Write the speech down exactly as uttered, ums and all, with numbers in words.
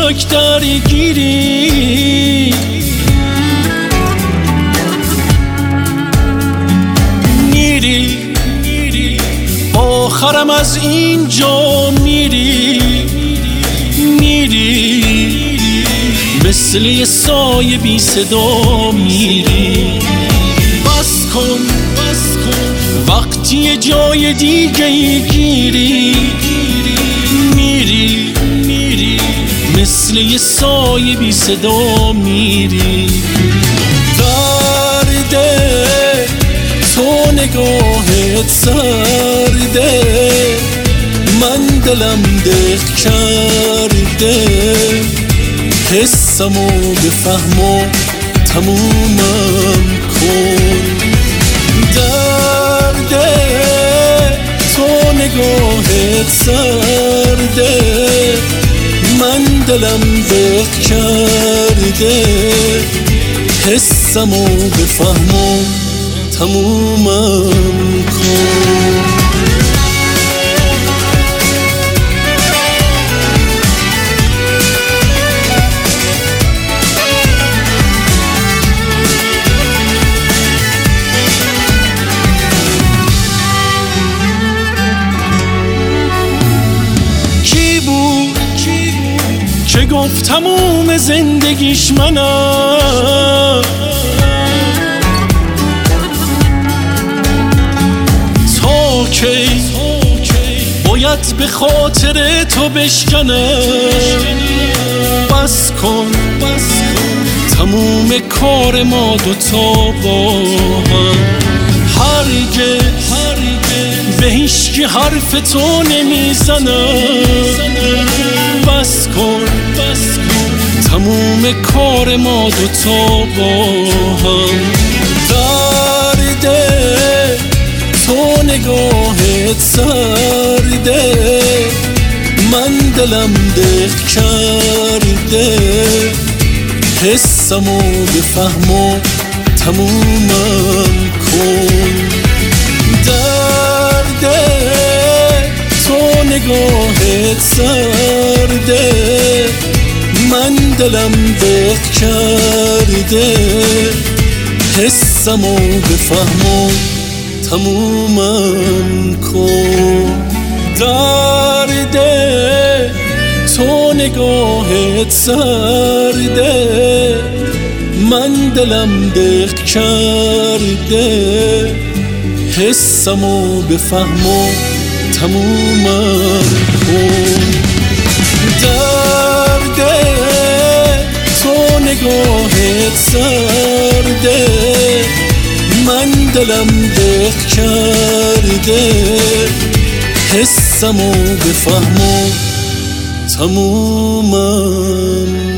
خاک درگیری، میری آخرم از اینجا میری، میری مثل یه سایه بی صدا میری. بس کن وقتی جای دیگه گیری، میری مثل یه سایه بی صدا میری. درده تو نگاهت سرده، من دلم دق کرده، حسمو بفهم و تمومم کن. درده تو نگاهت سرده، من دلم دق کرده، حسمو بفهم و تمومم کن. که گفت تموم زندگیش منم، تا کی باید به خاطر تو بشکنم. بس کن تموم کار ما دوتا با هم، هرگز به هیچکی حرف تو نمیزنم. بس کن تموم کار ما دوتا با هم. درده تو نگاهت سرده، من دلم دق کرده، حسمو بفهم و تمومم کن. درده تو نگاهت سرده، من دلم دق کرده، حسمو بفهم و تمومم کن. درده تو نگاهت سرده، من دلم دق کرده، حسمو بفهم و تمومم کن. درده تو نگاهت سرده، من دلم دق کرده، حسمو بفهم و تمومم